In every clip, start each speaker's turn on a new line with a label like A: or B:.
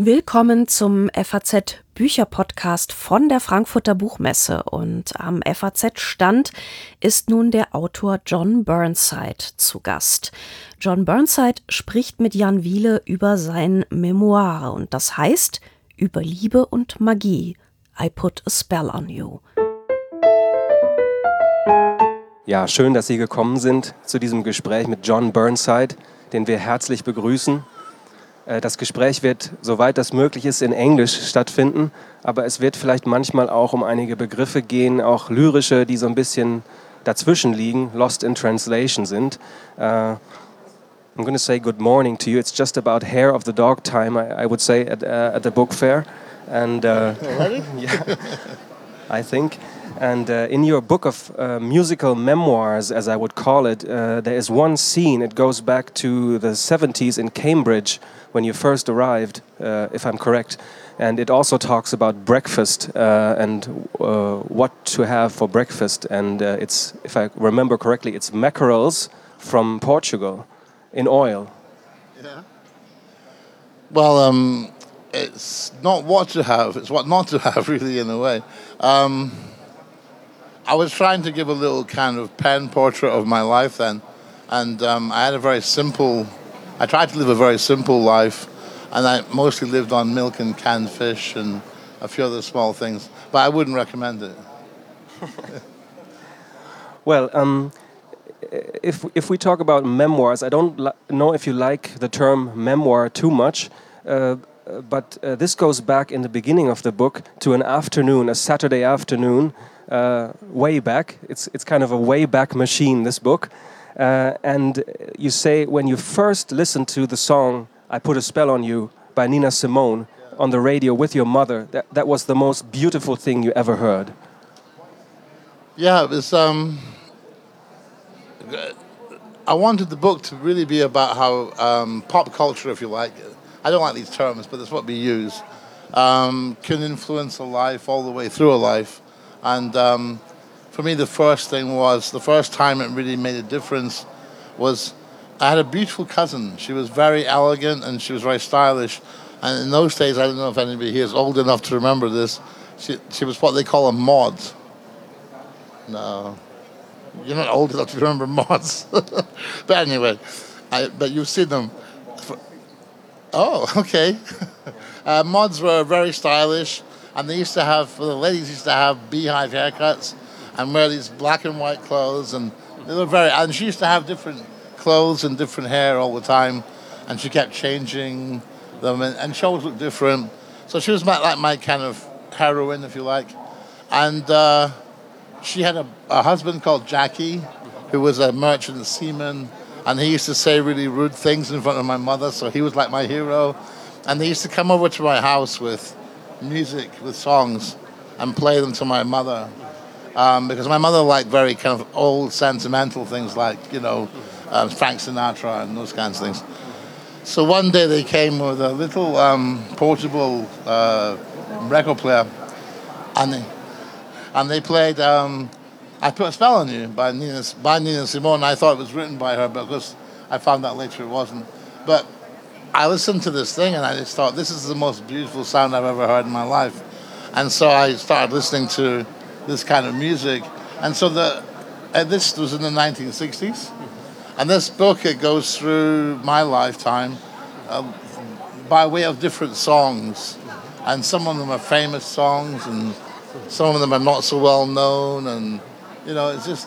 A: Willkommen zum FAZ Bücherpodcast von der Frankfurter Buchmesse. Und am FAZ-Stand ist nun der Autor John Burnside zu Gast. John Burnside spricht mit Jan Wiele über sein Memoir und das heißt über Liebe und Magie. I put a spell on you.
B: Ja, schön, dass Sie gekommen sind zu diesem Gespräch mit John Burnside, den wir herzlich begrüßen. Das Gespräch wird, soweit das möglich ist, in Englisch stattfinden, aber es wird vielleicht manchmal auch um einige Begriffe gehen, auch lyrische, die so ein bisschen dazwischen liegen, lost in translation sind. I'm going to say good morning to you. It's just about hair of the dog time, I would say, at the book fair. And yeah, I think. And in your book of musical memoirs, as I would call it, there is one scene. It goes back to the 70s in Cambridge when you first arrived, if I'm correct. And it also talks about breakfast and what to have for breakfast. And it's, if I remember correctly, it's mackerels from Portugal in oil.
C: Yeah. Well, it's not what to have, it's what not to have, really, in a way. I was trying to give a little kind of pen portrait of my life then, and I had a very simple, I tried to live a very simple life, and I mostly lived on milk and canned fish and a few other small things, but I wouldn't recommend it.
B: Well, if we talk about memoirs, I don't know if you like the term memoir too much, but this goes back in the beginning of the book to an afternoon, a Saturday afternoon, way back. It's kind of a way back machine, this book. And you say when you first listened to the song I Put a Spell on You by Nina Simone on the radio with your mother, that was the most beautiful thing you ever heard.
C: Yeah, it was, I wanted the book to really be about how pop culture, if you like, I don't like these terms, but that's what we use, can influence a life all the way through a life. And for me, the first time it really made a difference was I had a beautiful cousin. She was very elegant and she was very stylish. And in those days, I don't know if anybody here is old enough to remember this, she was what they call a mod. No, you're not old enough to remember mods. But anyway, but you've seen them. Oh, okay. Mods were very stylish. And they used to have, the ladies used to have beehive haircuts and wear these black and white clothes. And they were and she used to have different clothes and different hair all the time. And she kept changing them and she always looked different. So she was like my kind of heroine, if you like. And she had a husband called Jackie, who was a merchant seaman. And he used to say really rude things in front of my mother. So he was like my hero. And they used to come over to my house with music, with songs, and play them to my mother, because my mother liked very kind of old sentimental things like, you know, Frank Sinatra and those kinds of things. So one day they came with a little portable record player, and they played I Put a Spell on You by Nina Simone. I thought it was written by her, because I found out later it wasn't. But I listened to this thing and I just thought, this is the most beautiful sound I've ever heard in my life. And so I started listening to this kind of music. And so this was in the 1960s. And this book, it goes through my lifetime by way of different songs. And some of them are famous songs and some of them are not so well known. And, you know, it's just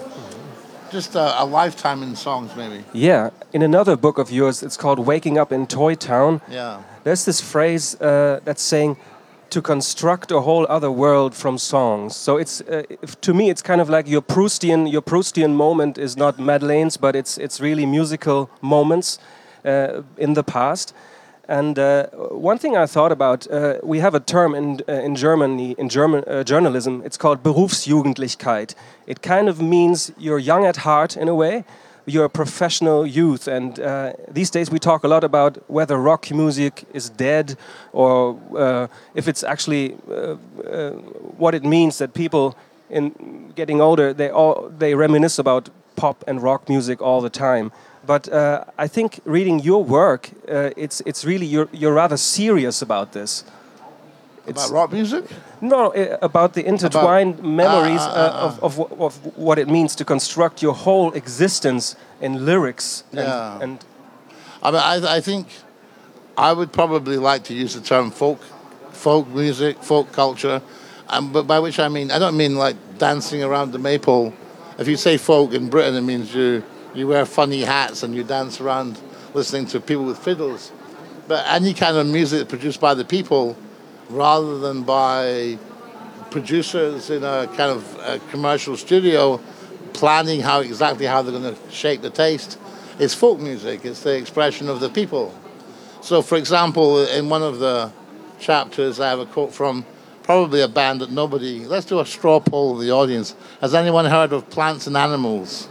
C: a lifetime in songs, maybe.
B: Yeah. In another book of yours, it's called Waking Up in Toy Town.
C: Yeah.
B: There's this phrase that's saying to construct a whole other world from songs. So it's to me, it's kind of like your Proustian moment is not Madeleine's, but it's really musical moments in the past. And one thing I thought about, we have a term in Germany, in German journalism, it's called Berufsjugendlichkeit. It kind of means you're young at heart in a way, you're a professional youth. And these days we talk a lot about whether rock music is dead or if it's actually what it means that people in getting older, they reminisce about pop and rock music all the time. But I think reading your work, it's really you're rather serious about this.
C: About rock music?
B: No, about the intertwined memories of what it means to construct your whole existence in lyrics. And
C: I mean, I think I would probably like to use the term folk music, folk culture, but by which I mean, I don't mean like dancing around the maple. If you say folk in Britain, it means you wear funny hats and you dance around listening to people with fiddles. But any kind of music produced by the people, rather than by producers in a kind of a commercial studio planning exactly how they're going to shape the taste, is folk music. It's the expression of the people. So, for example, in one of the chapters, I have a quote from probably a band that nobody... Let's do a straw poll of the audience. Has anyone heard of Plants and Animals?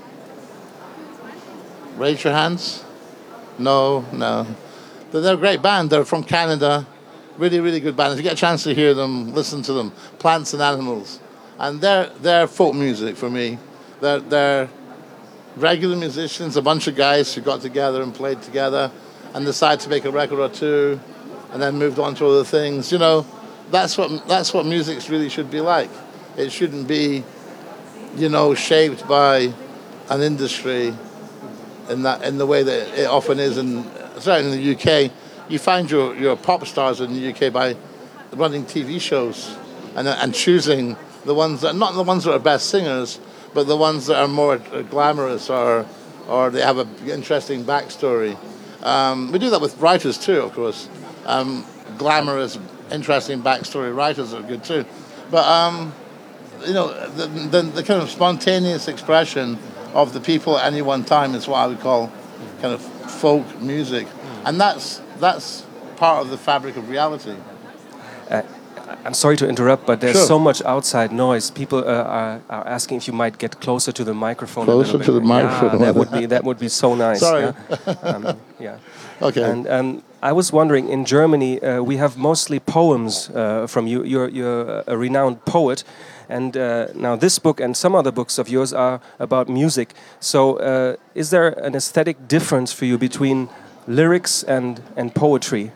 C: Raise your hands. No. They're a great band. They're from Canada. Really, really good band. If you get a chance to hear them, listen to them. Plants and Animals. And they're folk music for me. They're regular musicians, a bunch of guys who got together and played together and decided to make a record or two and then moved on to other things. You know, that's what music really should be like. It shouldn't be, you know, shaped by an industry in the way that it often is, certainly in the UK. You find your pop stars in the UK by running TV shows and choosing the ones that, not the ones that are best singers, but the ones that are more glamorous or they have an interesting backstory. We do that with writers too, of course. Glamorous, interesting backstory writers are good too. But you know, the kind of spontaneous expression of the people at any one time is what I would call kind of folk music, and that's part of the fabric of reality.
B: I'm sorry to interrupt, but there's
C: Sure.
B: so much outside noise. People are asking if you might get closer to the microphone.
C: Closer
B: a little
C: to
B: bit.
C: the microphone.
B: Yeah, that would be so nice.
C: Sorry.
B: Yeah.
C: Okay.
B: And I was wondering, in Germany, we have mostly poems from you. You're a renowned poet, and now this book and some other books of yours are about music. So, is there an aesthetic difference for you between lyrics and poetry?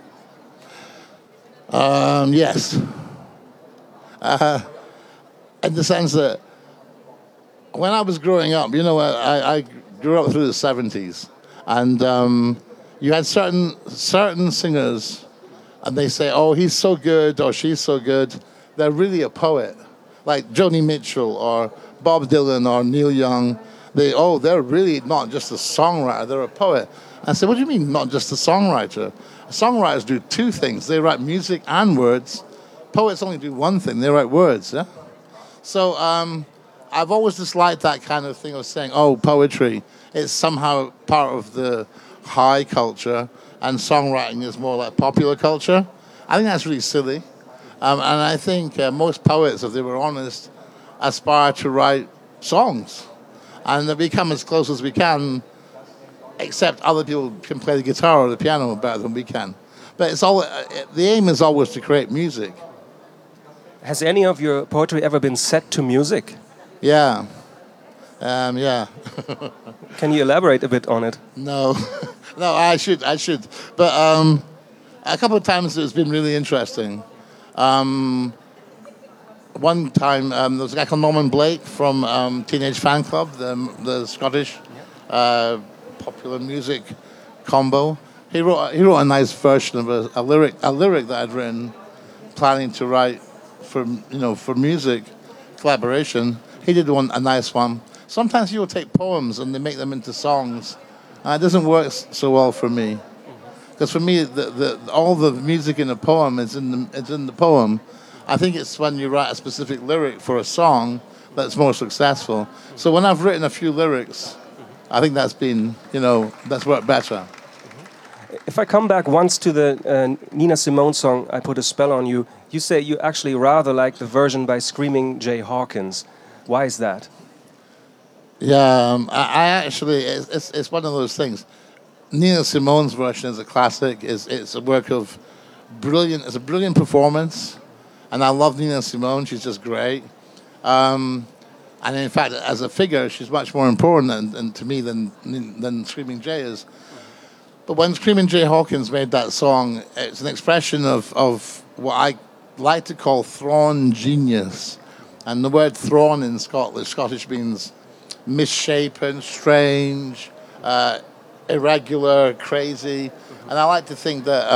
C: Yes. In the sense that when I was growing up, you know, I grew up through the 70s, and you had certain singers, and they say, oh, he's so good, or she's so good. They're really a poet, like Joni Mitchell, or Bob Dylan, or Neil Young. They're really not just a songwriter, they're a poet. I said, what do you mean, not just a songwriter? Songwriters do two things. They write music and words. Poets only do one thing. They write words, yeah? So I've always disliked that kind of thing of saying, oh, poetry is somehow part of the high culture and songwriting is more like popular culture. I think that's really silly. And I think most poets, if they were honest, aspire to write songs. And they become as close as we can, except other people can play the guitar or the piano better than we can. But it's all the aim is always to create music.
B: Has any of your poetry ever been set to music?
C: Yeah. Yeah.
B: Can you elaborate a bit on it?
C: No. No, I should. But a couple of times it's been really interesting. One time there was a guy called Norman Blake from Teenage Fan Club, the Scottish popular music combo. He wrote a nice version of a lyric that I'd written, planning to write for music collaboration. He did a nice one. Sometimes you'll take poems and they make them into songs. It doesn't work so well for me, because for me all the music in a poem is in the poem. I think it's when you write a specific lyric for a song that's more successful. So when I've written a few lyrics, I think that's worked better.
B: If I come back once to the Nina Simone song, I Put a Spell on You, you say you actually rather like the version by Screaming Jay Hawkins. Why is that?
C: Yeah, I actually, it's one of those things. Nina Simone's version is a classic. It's a work of brilliant. It's a brilliant performance, and I love Nina Simone. She's just great. And And in fact, as a figure, she's much more important and to me than Screaming Jay is. But when Screaming Jay Hawkins made that song, it's an expression of what I like to call thrawn genius. And the word thrawn in Scottish means misshapen, strange, irregular, crazy. And I like to think that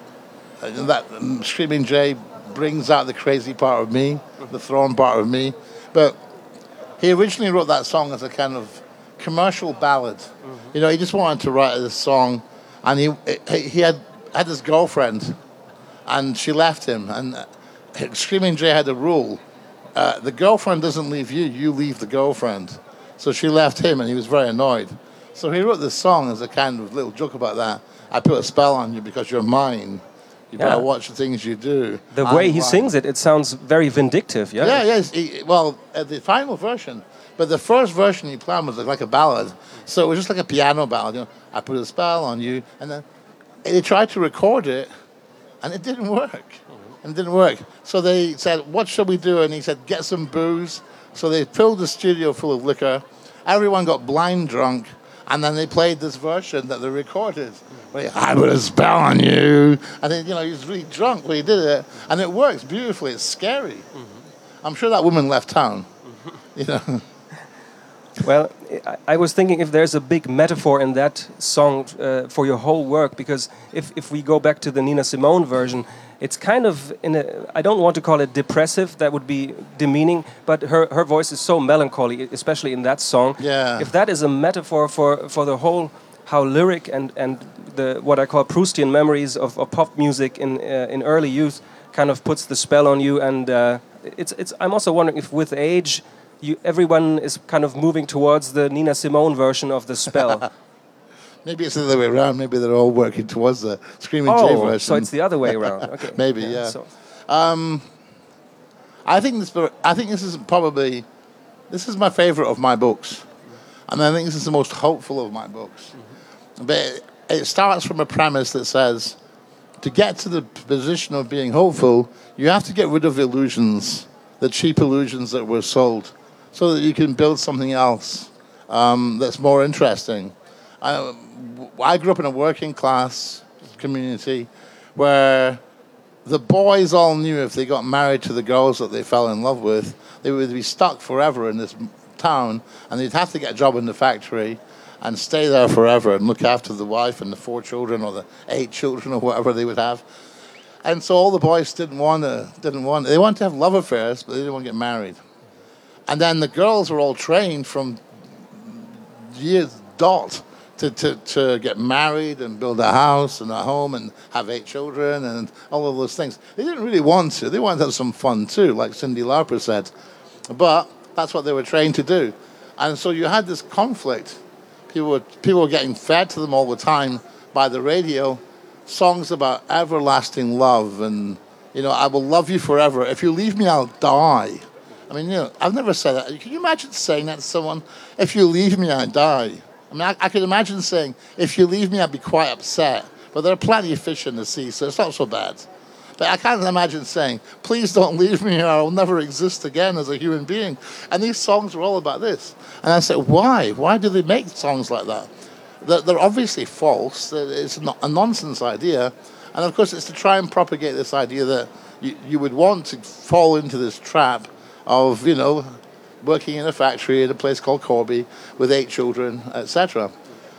C: that Screaming Jay brings out the crazy part of me, the thrawn part of me. But he originally wrote that song as a kind of commercial ballad. Mm-hmm. You know, he just wanted to write this song, and he had this girlfriend, and she left him. And Screaming Jay had a rule: the girlfriend doesn't leave you, you leave the girlfriend. So she left him, and he was very annoyed. So he wrote this song as a kind of little joke about that. I put a spell on you because you're mine. You better watch the things you do.
B: The way he sings it sounds very vindictive, yeah?
C: Yeah, yes. The final version. But the first version he planned was like a ballad. So it was just like a piano ballad. You know, I put a spell on you. And then they tried to record it, and it didn't work. And it didn't work. So they said, what shall we do? And he said, get some booze. So they filled the studio full of liquor. Everyone got blind drunk. And then they played this version that they recorded. I put a spell on you. And then, he was really drunk when he did it. And it works beautifully. It's scary. Mm-hmm. I'm sure that woman left town. Mm-hmm.
B: Well, I was thinking if there's a big metaphor in that song for your whole work, because if we go back to the Nina Simone version, it's kind of, I don't want to call it depressive, that would be demeaning, but her voice is so melancholy, especially in that song.
C: Yeah.
B: If that is a metaphor for the whole, how lyric and the what I call Proustian memories of pop music in early youth kind of puts the spell on you, and I'm also wondering if with age, everyone is kind of moving towards the Nina Simone version of the spell.
C: Maybe it's the other way around. Maybe they're all working towards the Screaming Jay version.
B: Oh, so it's the other way around. Okay.
C: Maybe, yeah.
B: So.
C: I think this is my favorite of my books, and I think this is the most hopeful of my books. Mm-hmm. But it starts from a premise that says, to get to the position of being hopeful, you have to get rid of illusions, the cheap illusions that were sold, so that you can build something else that's more interesting. I grew up in a working class community where the boys all knew if they got married to the girls that they fell in love with, they would be stuck forever in this town, and they'd have to get a job in the factory and stay there forever and look after the wife and the 4 children or the 8 children or whatever they would have. And so all the boys they wanted to have love affairs, but they didn't want to get married. And then the girls were all trained from years dot to get married and build a house and a home and have 8 children and all of those things. They didn't really want to. They wanted to have some fun too, like Cyndi Lauper said. But that's what they were trained to do. And so you had this conflict. People were getting fed to them all the time by the radio, songs about everlasting love and, I will love you forever. If you leave me, I'll die. I mean, I've never said that. Can you imagine saying that to someone? If you leave me, I die. I mean, I could imagine saying, if you leave me, I'd be quite upset. But there are plenty of fish in the sea, so it's not so bad. But I can't imagine saying, please don't leave me or I'll never exist again as a human being. And these songs are all about this. And I said, why? Why do they make songs like that? They're obviously false. It's not a nonsense idea. And of course, it's to try and propagate this idea that you would want to fall into this trap of, working in a factory in a place called Corby with 8 children, etc.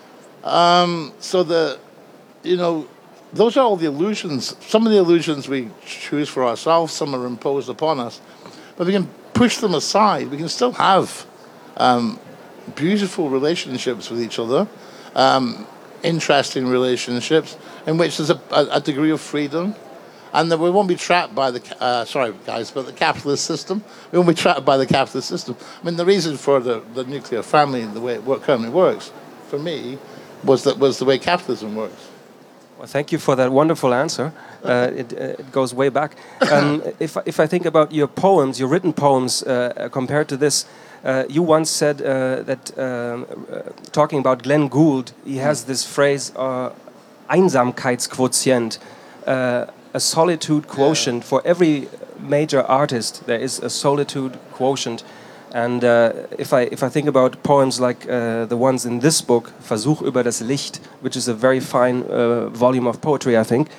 C: Those are all the illusions. Some of the illusions we choose for ourselves, some are imposed upon us. But we can push them aside. We can still have beautiful relationships with each other, interesting relationships in which there's a degree of freedom. And that we won't be trapped by the capitalist system. We won't be trapped by the capitalist system. I mean, the reason for the nuclear family, the way it currently works, for me, was the way capitalism works.
B: Well, thank you for that wonderful answer. It goes way back. If I think about your poems, your written poems, compared to this, you once said that talking about Glenn Gould, he has this phrase, Einsamkeitsquotient. A solitude quotient. For every major artist there is a solitude quotient. And if I think about poems like the ones in this book, Versuch über das Licht, which is a very fine volume of poetry, I think,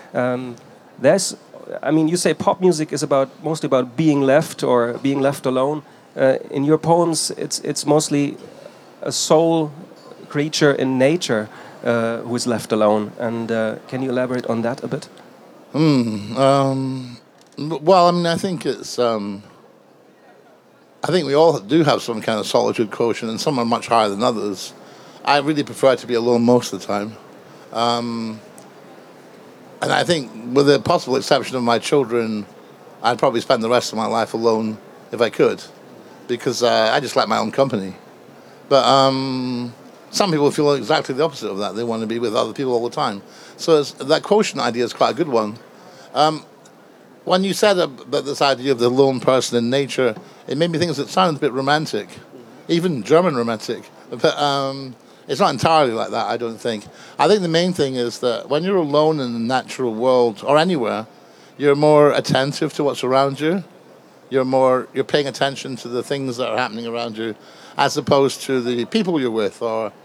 B: you say pop music is mostly about being left or being left alone. In your poems, it's mostly a soul creature in nature who is left alone. And can you elaborate on that a bit?
C: Well, I mean, I think it's. I think we all do have some kind of solitude quotient, and some are much higher than others. I really prefer to be alone most of the time. And I think, with the possible exception of my children, I'd probably spend the rest of my life alone if I could, because I just like my own company. But some people feel exactly the opposite of that. They want to be with other people all the time. So that quotient idea is quite a good one. When you said about this idea of the lone person in nature, it made me think it sounded a bit romantic, even German romantic. But it's not entirely like that, I don't think. I think the main thing is that when you're alone in the natural world or anywhere, you're more attentive to what's around you. You're paying attention to the things that are happening around you, as opposed to the people you're with. Or,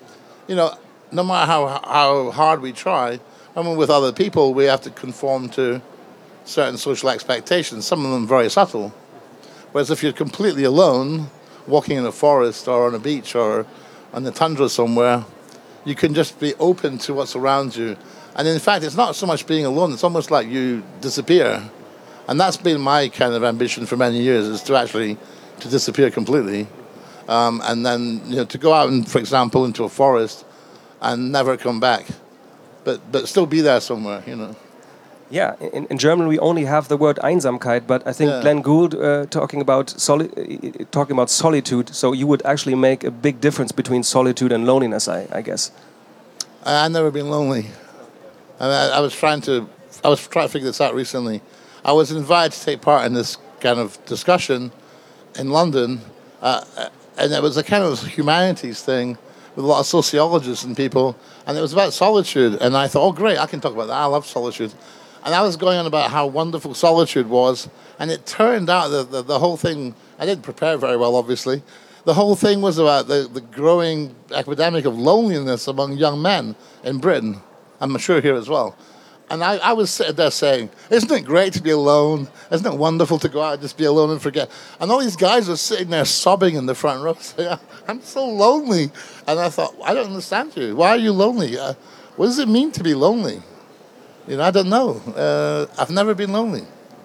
C: no matter how hard we try, when we're with other people, we have to conform to certain social expectations, some of them very subtle. Whereas if you're completely alone, walking in a forest or on a beach or on the tundra somewhere, you can just be open to what's around you. And in fact, it's not so much being alone, it's almost like you disappear. And that's been my kind of ambition for many years, is to disappear completely. And then, to go out, and, for example, into a forest and never come back, but still be there somewhere,
B: Yeah, in German we only have the word Einsamkeit, but I think Glenn Gould talking about solitude. So you would actually make a big difference between solitude and loneliness, I guess.
C: I've never been lonely, and I was trying to figure this out recently. I was invited to take part in this kind of discussion in London, and it was a kind of humanities thing with a lot of sociologists and people, and it was about solitude. And I thought, oh great, I can talk about that. I love solitude. And I was going on about how wonderful solitude was, and it turned out that the whole thing, I didn't prepare very well, obviously, the whole thing was about the growing epidemic of loneliness among young men in Britain. I'm sure here as well. And I was sitting there saying, isn't it great to be alone? Isn't it wonderful to go out and just be alone and forget? And all these guys were sitting there sobbing in the front row saying, I'm so lonely. And I thought, I don't understand you. Why are you lonely? What does it mean to be lonely? I don't know. I've never been lonely.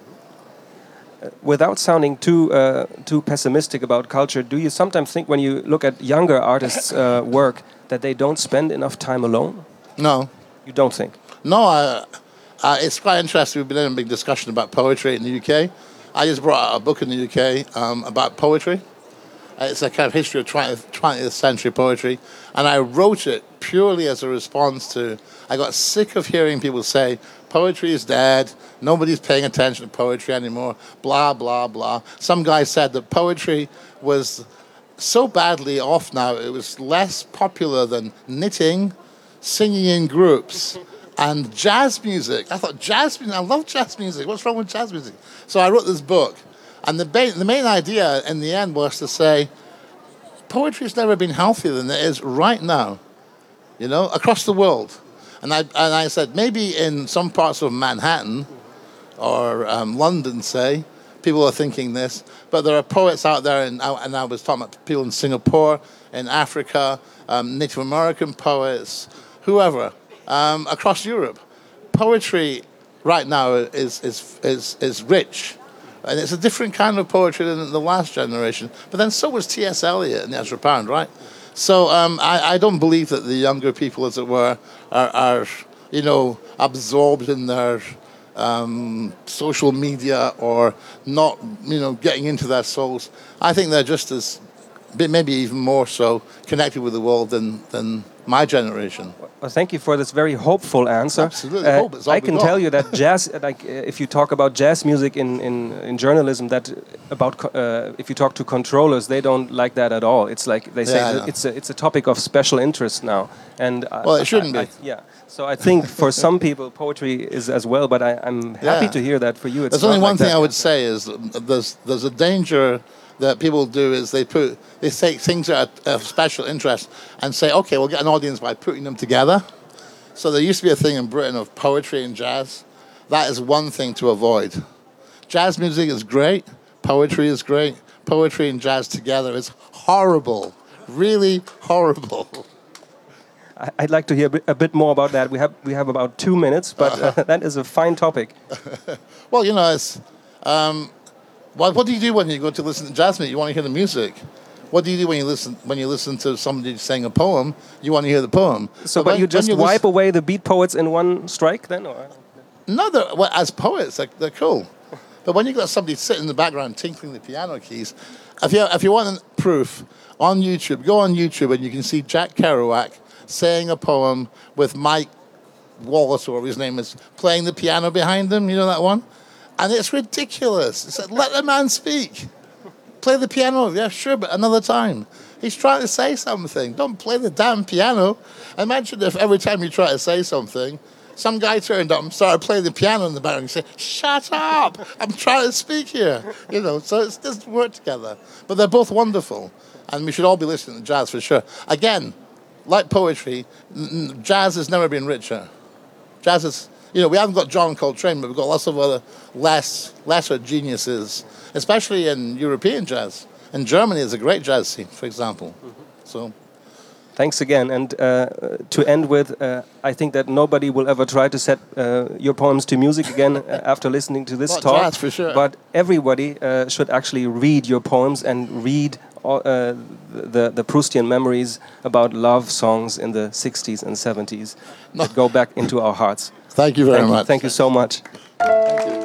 B: Without sounding too pessimistic about culture, do you sometimes think when you look at younger artists' work that they don't spend enough time alone?
C: No.
B: You don't think?
C: No, it's quite interesting. We've been in a big discussion about poetry in the UK. I just brought out a book in the UK about poetry. It's a kind of history of 20th century poetry. And I wrote it purely as a response to, I got sick of hearing people say, poetry is dead, nobody's paying attention to poetry anymore, blah, blah, blah. Some guy said that poetry was so badly off now, it was less popular than knitting, singing in groups, and jazz music. I thought, jazz music? I love jazz music. What's wrong with jazz music? So I wrote this book. And the main idea in the end was to say, poetry's never been healthier than it is right now, across the world. And I said, maybe in some parts of Manhattan or London, say, people are thinking this, but there are poets out there, and I was talking about people in Singapore, in Africa, Native American poets, whoever, across Europe. Poetry right now is rich. And it's a different kind of poetry than the last generation. But then so was T.S. Eliot and Ezra Pound, right? So I don't believe that the younger people, as it were, are absorbed in their social media or not, getting into their souls. I think they're just as, maybe even more so, connected with the world than my generation.
B: Well, thank you for this very hopeful answer.
C: Absolutely, hope it's all
B: I can tell you that jazz, if you talk about jazz music in journalism, that if you talk to controllers, they don't like that at all. It's like they say it's a topic of special interest now, and
C: well, it shouldn't be.
B: So I think for some people poetry is as well, but I'm happy to hear that for you.
C: There's only one thing I would say is there's a danger that people do is they take things that are of special interest and say, okay, we'll get an audience by putting them together. So there used to be a thing in Britain of poetry and jazz. That is one thing to avoid. Jazz music is great. Poetry is great. Poetry and jazz together is horrible. Really horrible.
B: I'd like to hear a bit more about that. We have about 2 minutes, but that is a fine topic.
C: Well, you know, it's what do you do when you go to listen to jazz music? You want to hear the music. What do you do when you listen to somebody saying a poem? You want to hear the poem.
B: So, but you just wipe away the beat poets in one strike, then, or?
C: No, well, as poets, they're cool. But when you've got somebody sitting in the background tinkling the piano keys, if you want proof, on YouTube, go on YouTube and you can see Jack Kerouac saying a poem with Mike Wallace, or whatever his name is, playing the piano behind him. You know that one? And it's ridiculous. It's like, let the man speak. Play the piano. Yeah, sure, but another time. He's trying to say something. Don't play the damn piano. Imagine if every time you try to say something, some guy turned up and started playing the piano in the background and said, shut up, I'm trying to speak here. You know, so it doesn't work together. But they're both wonderful. And we should all be listening to jazz for sure. Again, like poetry, jazz has never been richer. Jazz is, you know, we haven't got John Coltrane, but we've got lots of other lesser geniuses, especially in European jazz. In Germany, there's a great jazz scene, for example. So,
B: thanks again. And to end with, I think that nobody will ever try to set your poems to music again after listening to this talk.
C: Jazz, for sure.
B: But everybody should actually read your poems and read the Proustian memories about love songs in the 60s and 70s that go back into our hearts.
C: Thank you very much.
B: Thank you so much.
C: Thank you.